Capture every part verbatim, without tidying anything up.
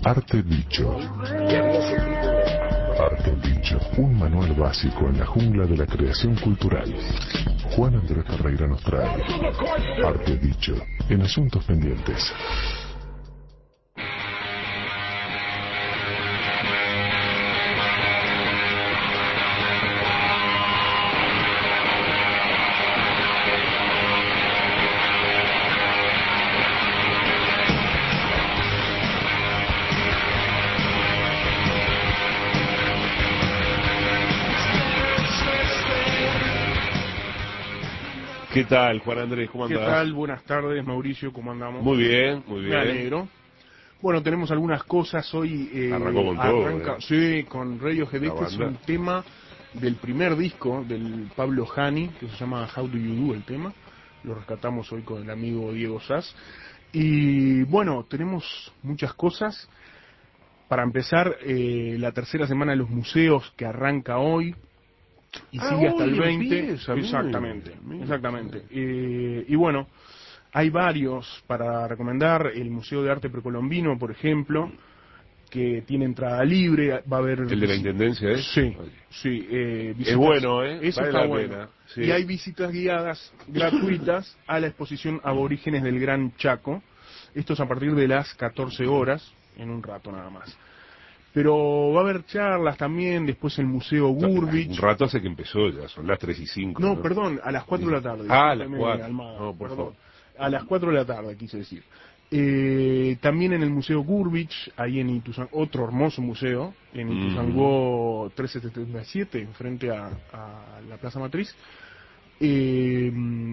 Arte Dicho. Arte Dicho, un manual básico en la jungla de la creación cultural. Juan Andrés Ferreira nos trae Arte Dicho, en Asuntos Pendientes. ¿Qué tal, Juan Andrés? ¿Cómo andás? ¿Qué tal? Buenas tardes, Mauricio, ¿cómo andamos? Muy bien, muy bien. Me alegro. Bueno, tenemos algunas cosas hoy. Eh, Arrancó con arranca, todo, ¿eh? Sí, con Radiohead. Este es un tema del primer disco del Pablo Hani, que se llama How Do You Do, el tema. Lo rescatamos hoy con el amigo Diego Sass. Y bueno, tenemos muchas cosas. Para empezar, eh, la tercera semana de los museos que arranca hoy y ah, sigue hasta el veinte. Empieza, exactamente, mira, mira, exactamente. mira. Eh, y bueno, hay varios para recomendar. El Museo de Arte Precolombino, por ejemplo, que tiene entrada libre. Va a haber... ¿El de la Intendencia es? Sí, sí. Eh, visitas... Es bueno, ¿eh? Eso vale está la bueno. pena. Sí. Y hay visitas guiadas gratuitas a la exposición Aborígenes del Gran Chaco. Esto es a partir de las catorce horas, en un rato nada más. Pero va a haber charlas también, después el Museo Gurbich. Un rato hace que empezó ya, son las tres y cinco. No, ¿no? perdón, a las cuatro de la tarde. Ah, a las cuatro. No, por perdón. favor. A las cuatro de la tarde, quise decir. Eh, también en el Museo Gurbich, ahí en Ituzangó, otro hermoso museo, en Ituzangó mm. trescientos setenta y siete, frente a, a la Plaza Matriz. Eh,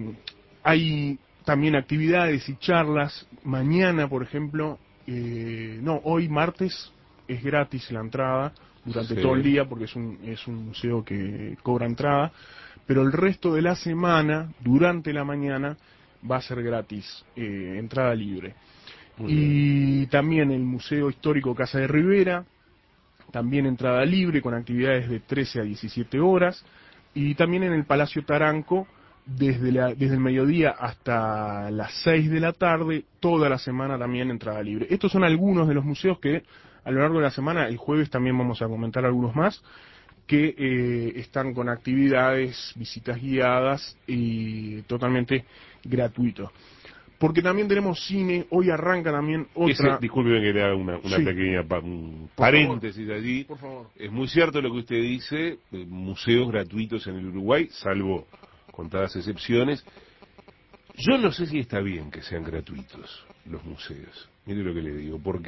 hay también actividades y charlas. Mañana, por ejemplo, eh, no, hoy martes es gratis la entrada durante sí. todo el día, porque es un, es un museo que cobra entrada, pero el resto de la semana, durante la mañana, va a ser gratis, eh, entrada libre. Muy y bien. También el Museo Histórico Casa de Rivera, también entrada libre, con actividades de trece a diecisiete horas, y también en el Palacio Taranco, desde, la, desde el mediodía hasta las seis de la tarde, toda la semana también entrada libre. Estos son algunos de los museos que a lo largo de la semana, el jueves también vamos a comentar algunos más, que eh, están con actividades, visitas guiadas y totalmente gratuitos. Porque también tenemos cine, hoy arranca también otra... Ese, disculpe que le haga una, una sí. pequeña pa, un paréntesis favor. allí. Por favor. Es muy cierto lo que usted dice, eh, museos gratuitos en el Uruguay, salvo contadas excepciones. Yo no sé si está bien que sean gratuitos los museos, mire lo que le digo, porque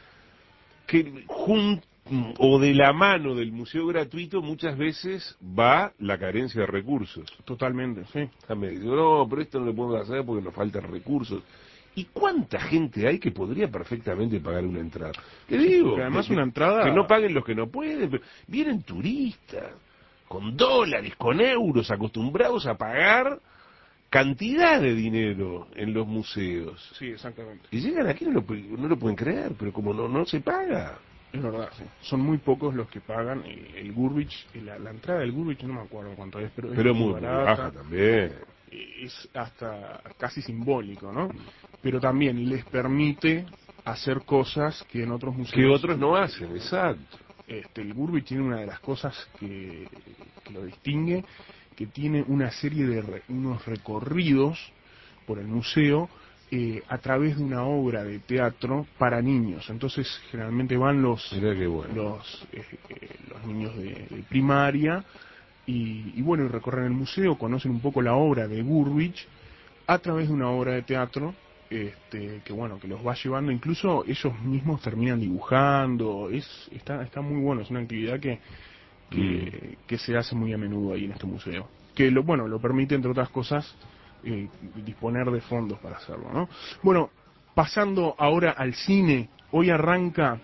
que jun, o de la mano del museo gratuito muchas veces va la carencia de recursos. Totalmente, sí. Me dice, no, pero esto no lo podemos hacer porque nos faltan recursos. ¿Y cuánta gente hay que podría perfectamente pagar una entrada? ¿Qué sí, digo? Además que, una entrada... Que no paguen los que no pueden. Pero vienen turistas, con dólares, con euros, acostumbrados a pagar cantidad de dinero en los museos. Sí, exactamente. Y llegan aquí y no lo, no lo pueden creer, pero como no, no se paga. Es verdad, sí. Son muy pocos los que pagan el, el Gurbich, la, la entrada del Gurbich no me acuerdo cuánto es, pero es pero muy, muy, barata, muy baja también. Es hasta casi simbólico, ¿no? Pero también les permite hacer cosas que en otros museos... Que otros no hacen, exacto. Este, el Gurbich tiene una de las cosas que, que lo distingue, que tiene una serie de re, unos recorridos por el museo eh, a través de una obra de teatro para niños. Entonces generalmente van los bueno. los, eh, eh, los niños de, de primaria y, y bueno, y recorren el museo, conocen un poco la obra de Gurbich a través de una obra de teatro. Este, que bueno, que los va llevando, incluso ellos mismos terminan dibujando, es está está muy bueno, es una actividad que que, mm. que se hace muy a menudo ahí en este museo, que lo bueno lo permite, entre otras cosas, eh, disponer de fondos para hacerlo, ¿no? Bueno, pasando ahora al cine, hoy arranca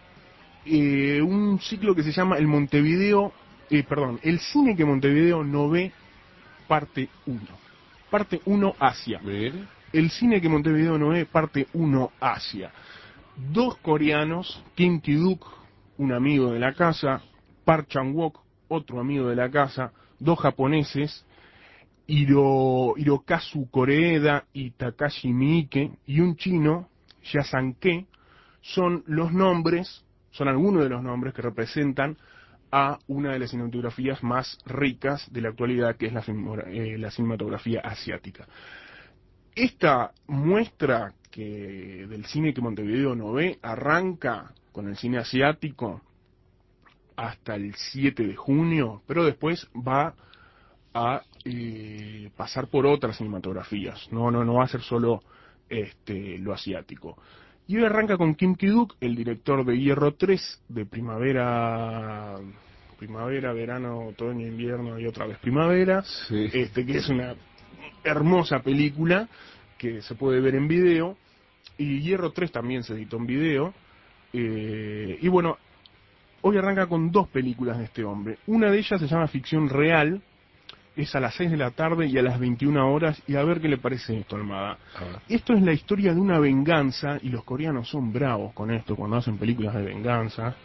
eh, un ciclo que se llama el Montevideo, eh, perdón, el cine que Montevideo no ve, parte uno, parte uno Asia. ¿Bien? El cine que Montevideo no ve, parte uno Asia. Dos coreanos, Kim Ki-duk, un amigo de la casa, Park Chan-wook, otro amigo de la casa, dos japoneses, Hiro, Hirokazu Koreeda y Takashi Miike, y un chino, Ya San-ke, son los nombres, son algunos de los nombres que representan a una de las cinematografías más ricas de la actualidad, que es la, eh, la cinematografía asiática. Esta muestra que del cine que Montevideo no ve arranca con el cine asiático hasta el siete de junio, pero después va a eh, pasar por otras cinematografías. No, no, no va a ser solo este, lo asiático. Y hoy arranca con Kim Ki-duk, el director de Hierro tres, de primavera, primavera, verano, otoño, invierno y otra vez primavera, Sí. este, que es una hermosa película que se puede ver en video. Y Hierro tres también se editó en video. Eh, y bueno, hoy arranca con dos películas de este hombre. Una de ellas se llama Ficción Real, es a las seis de la tarde y a las veintiuna horas, y a ver qué le parece esto, Almada. Ah. Esto es la historia de una venganza, y los coreanos son bravos con esto cuando hacen películas de venganza.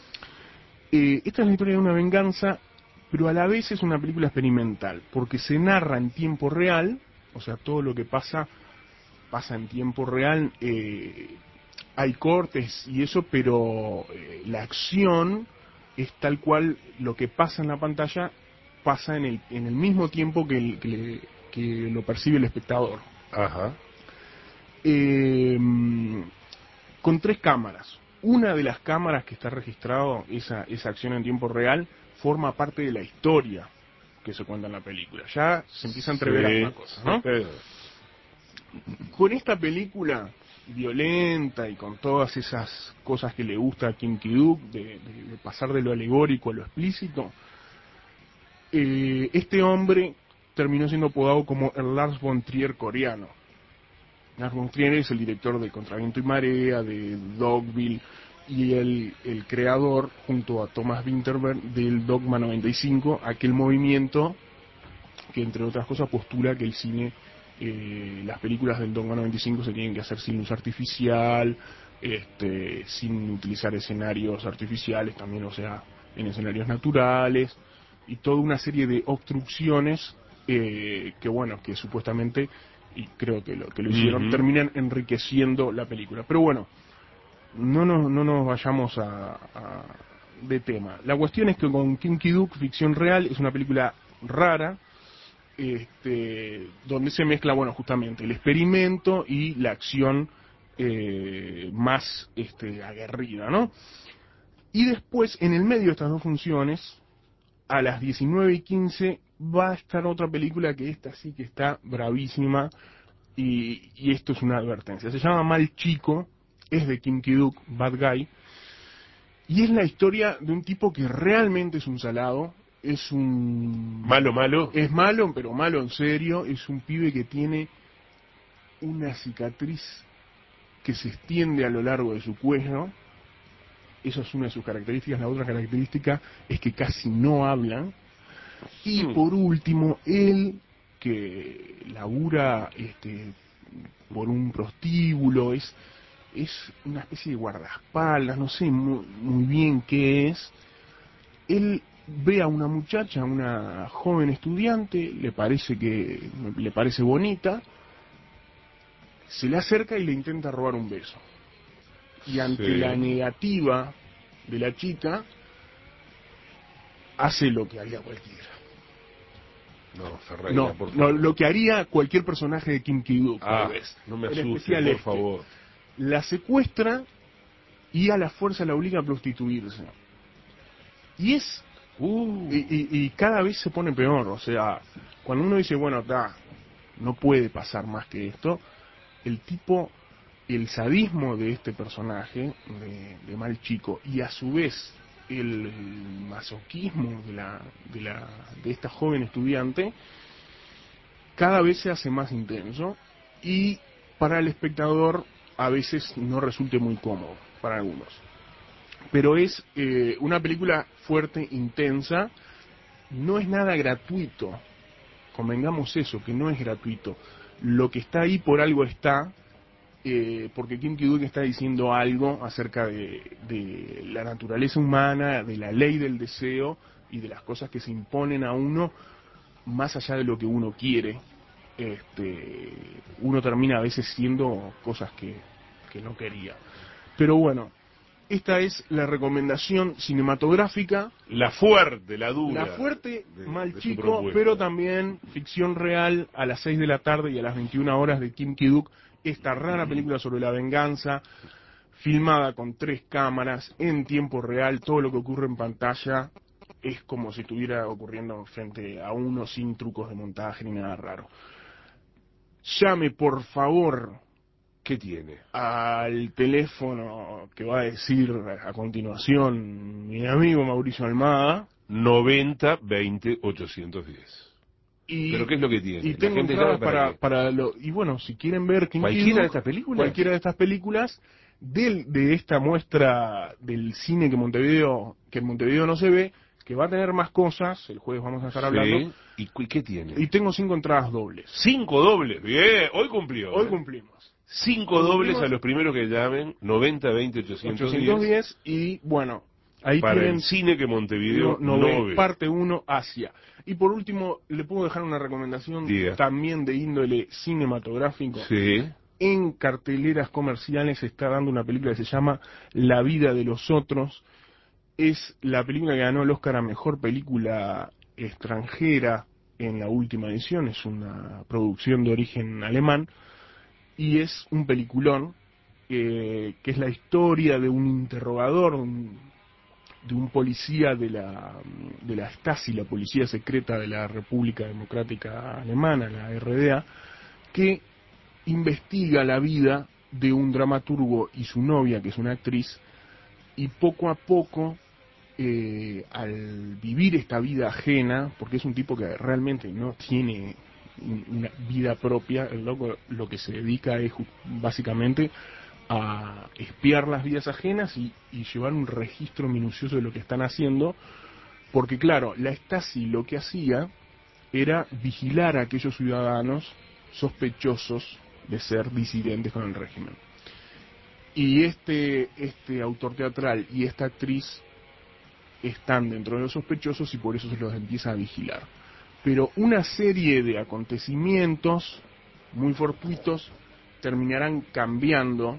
Eh, esta es la historia de una venganza, pero a la vez es una película experimental, porque se narra en tiempo real, o sea, todo lo que pasa, pasa en tiempo real, eh, hay cortes y eso, pero eh, la acción es tal cual lo que pasa en la pantalla pasa en el, en el mismo tiempo que, el, que, le, que lo percibe el espectador. Ajá. Eh, con tres cámaras. Una de las cámaras que está registrado esa, esa acción en tiempo real forma parte de la historia que se cuenta en la película. Ya se empieza a entreverar Sí, la cosa, ¿no? sí. Con esta película violenta y con todas esas cosas que le gusta a Kim Ki-duk, de, de, de pasar de lo alegórico a lo explícito, eh, este hombre terminó siendo apodado como el Lars von Trier coreano. Lars von Trier es el director de Contraviento y Marea, de Dogville, y el, el creador, junto a Thomas Vinterberg, del Dogma noventa y cinco, aquel movimiento que, entre otras cosas, postula que el cine, eh, las películas del Dogma noventa y cinco se tienen que hacer sin luz artificial, este, sin utilizar escenarios artificiales también, o sea, en escenarios naturales, y toda una serie de obstrucciones eh, que, bueno, que supuestamente, y creo que lo que lo hicieron, Uh-huh. terminan enriqueciendo la película. Pero bueno, no nos, no nos vayamos a, a, de tema. La cuestión es que con Kim Ki-duk, Ficción Real, es una película rara, este, donde se mezcla, bueno, justamente el experimento y la acción eh, más este, aguerrida, ¿no? Y después, en el medio de estas dos funciones, a las diecinueve y quince va a estar otra película que esta sí que está bravísima, y, y esto es una advertencia. Se llama Mal Chico, es de Kim Ki-duk, Bad Guy, y es la historia de un tipo que realmente es un salado, es un... Malo, malo. Es malo, pero malo en serio, es un pibe que tiene una cicatriz que se extiende a lo largo de su cuello. Esa es una de sus características. La otra característica es que casi no habla. Y Hmm. por último, él, que labura este, por un prostíbulo, es, es una especie de guardaespaldas, no sé muy, muy bien qué es. Él ve a una muchacha, una joven estudiante, le parece que le parece bonita, se le acerca y le intenta robar un beso. Y ante Sí. la negativa de la chica, hace lo que haría cualquiera. No, Ferreira, No, por no, favor. lo que haría cualquier personaje de Kim Ki-duk, Ah, tal vez. no me En asuste, especial por este. favor. La secuestra y a la fuerza la obliga a prostituirse. Y es... Uh. Y, y, y cada vez se pone peor, o sea, cuando uno dice, bueno, está, no puede pasar más que esto, el tipo, el sadismo de este personaje, de, de Mal Chico, y a su vez el masoquismo de la, de la, de esta joven estudiante, cada vez se hace más intenso, y para el espectador a veces no resulte muy cómodo, para algunos. Pero es eh, una película fuerte, intensa, no es nada gratuito, convengamos eso, que no es gratuito. Lo que está ahí por algo está, eh, porque Kim Ki-duk está diciendo algo acerca de, de la naturaleza humana, de la ley del deseo y de las cosas que se imponen a uno más allá de lo que uno quiere. Este, uno termina a veces siendo cosas que, que no quería. Pero bueno, esta es la recomendación cinematográfica. La fuerte, la dura. La fuerte, de, mal de chico, pero también ficción real a las seis de la tarde y a las veintiuna horas de Kim Ki-duk. Esta rara película sobre la venganza, filmada con tres cámaras, en tiempo real. Todo lo que ocurre en pantalla es como si estuviera ocurriendo frente a uno, sin trucos de montaje ni nada raro. Llame, por favor, ¿qué tiene? Al teléfono que va a decir a continuación mi amigo Mauricio Almada. noventa veinte ochocientos diez. Y, ¿Pero qué es lo que tiene? Y tengo entradas para, para, para lo... Y bueno, si quieren ver... ¿Cualquiera de estas películas? Cualquiera de estas películas, de, de esta muestra del cine que Montevideo, que en Montevideo no se ve, que va a tener más cosas, el jueves vamos a estar sí. hablando. ¿Y qué tiene? Y tengo cinco entradas dobles. ¿Cinco dobles? Bien, hoy cumplió. Hoy ¿eh? cumplimos. Cinco hoy dobles cumplimos. A los primeros que llamen, noventa veinte ochocientos diez. Y bueno, ahí para tienen el cine que Montevideo no, no, no ve, ve. parte uno, Asia. Y por último, le puedo dejar una recomendación Diga. también de índole cinematográfico. Sí. En carteleras comerciales se está dando una película que se llama La vida de los otros. Es la película que ganó el Oscar a Mejor Película Extranjera en la última edición. Es una producción de origen alemán. Y es un peliculón eh, que es la historia de un interrogador, un, de un policía de la, de la Stasi, la policía secreta de la República Democrática Alemana, la R D A, que investiga la vida de un dramaturgo y su novia, que es una actriz, y poco a poco, eh, al vivir esta vida ajena, porque es un tipo que realmente no tiene una vida propia, el loco lo que se dedica es básicamente a espiar las vidas ajenas y, y llevar un registro minucioso de lo que están haciendo, porque claro, la Stasi lo que hacía era vigilar a aquellos ciudadanos sospechosos de ser disidentes con el régimen. Y este, este autor teatral y esta actriz están dentro de los sospechosos y por eso se los empieza a vigilar. Pero una serie de acontecimientos muy fortuitos terminarán cambiando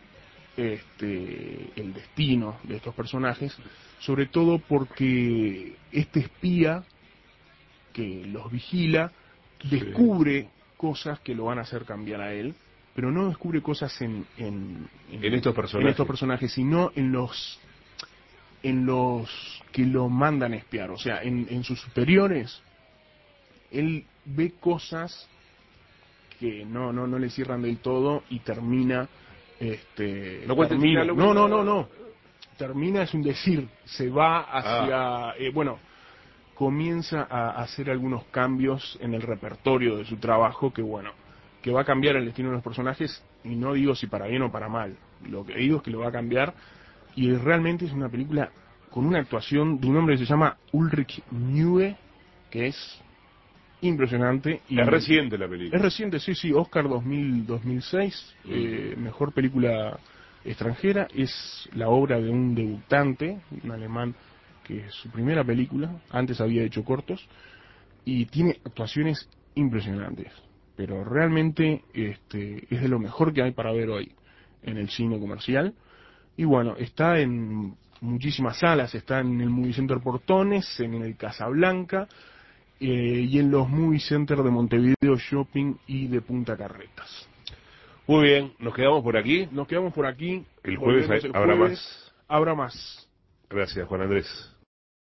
este, el destino de estos personajes, sobre todo porque este espía que los vigila descubre sí. cosas que lo van a hacer cambiar a él, pero no descubre cosas en en, en, en, estos, personajes. en estos personajes, sino en los en los que lo mandan a espiar, o sea, en, en sus superiores. Él ve cosas que no no no le cierran del todo y termina este no termina, lo no no no no termina es un decir, se va hacia ah. eh, bueno comienza a hacer algunos cambios en el repertorio de su trabajo que bueno que va a cambiar el destino de los personajes, y no digo si para bien o para mal, lo que digo es que lo va a cambiar, y realmente es una película con una actuación de un hombre que se llama Ulrich Mühe, que es impresionante. Y es reciente la película. Es reciente, sí, sí, Oscar dos mil, dos mil seis, mm. eh, mejor película extranjera. Es la obra de un debutante, un alemán, que es su primera película, antes había hecho cortos, y tiene actuaciones impresionantes, pero realmente este, es de lo mejor que hay para ver hoy en el cine comercial. Y bueno, está en muchísimas salas, está en el Movie Center Portones, en el Casablanca, Eh, y en los Movie Center de Montevideo Shopping y de Punta Carretas. Muy bien, nos quedamos por aquí. Nos quedamos por aquí. El jueves hay, el habrá jueves, más. Habrá más. Gracias, Juan Andrés.